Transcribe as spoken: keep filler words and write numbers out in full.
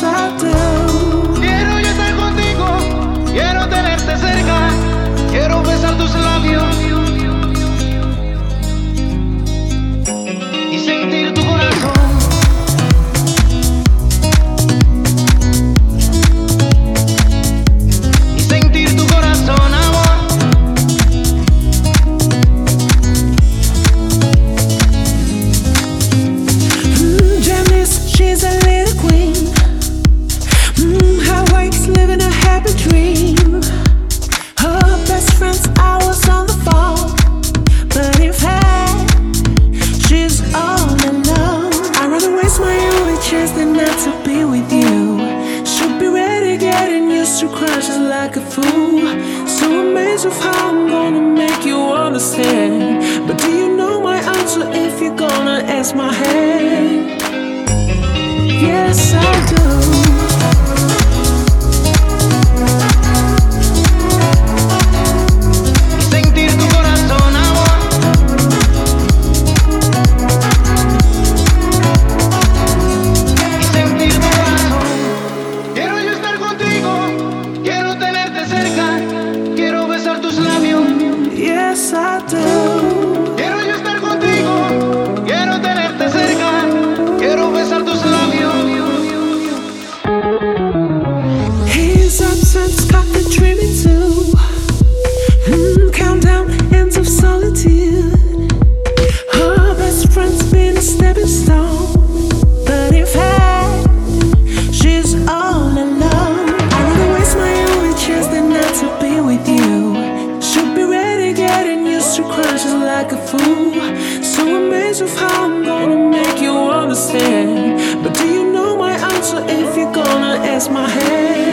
Yes, I do. Quiero yo estar contigo, quiero tenerte cerca, quiero besar tus labios y sentir tu corazón. Y sentir tu corazón, amor. Mm, Janice, she's a little queen. Mm, Hawaii's living a happy dream. Her best friends, I was on the phone, but in fact, she's all alone. I'd rather waste my only chance than not to be with you. Should be ready, getting used to crushes like a fool. So amazed of how I'm gonna make you understand. But do you know my answer if you're gonna ask my hand? Yes, I do. Y sentir tu corazón, amor. Y sentir tu corazón. Quiero yo estar contigo, quiero tenerte cerca, quiero besar tus labios. Yes, I do. Quiero yo estar contigo, quiero tenerte cerca, quiero besar tus labios. His absence got me dreaming too. Mm, countdown ends of solitude. Her best friend's been a stepping stone, but in fact, she's all alone. I'd rather waste my only chance than not to be with you. Should be ready, getting used to crushes like a fool. So amazed of how I'm gonna make you understand. But do you know my answer if you're gonna ask my hand?